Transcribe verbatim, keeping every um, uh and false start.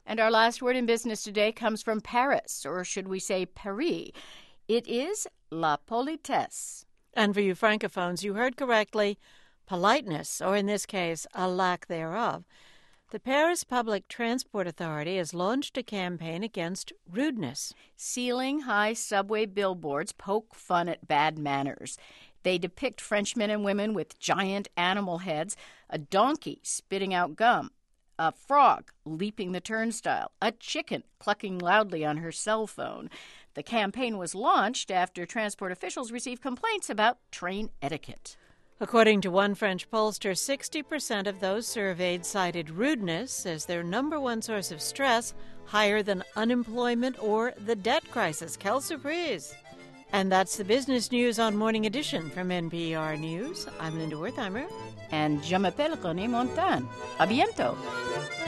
And our last word in business today comes from Paris, or should we say Paris. It is la politesse. And for you francophones, you heard correctly, politeness, or in this case, a lack thereof. The Paris Public Transport Authority has launched a campaign against rudeness. Ceiling-high subway billboards poke fun at bad manners. They depict Frenchmen and women with giant animal heads, a donkey spitting out gum, a frog leaping the turnstile, a chicken clucking loudly on her cell phone. The campaign was launched after transport officials received complaints about train etiquette. According to one French pollster, sixty percent of those surveyed cited rudeness as their number one source of stress, higher than unemployment or the debt crisis. Quelle surprise! And that's the business news on Morning Edition from N P R News. I'm Linda Wertheimer. And je m'appelle René Montagne. À bientôt.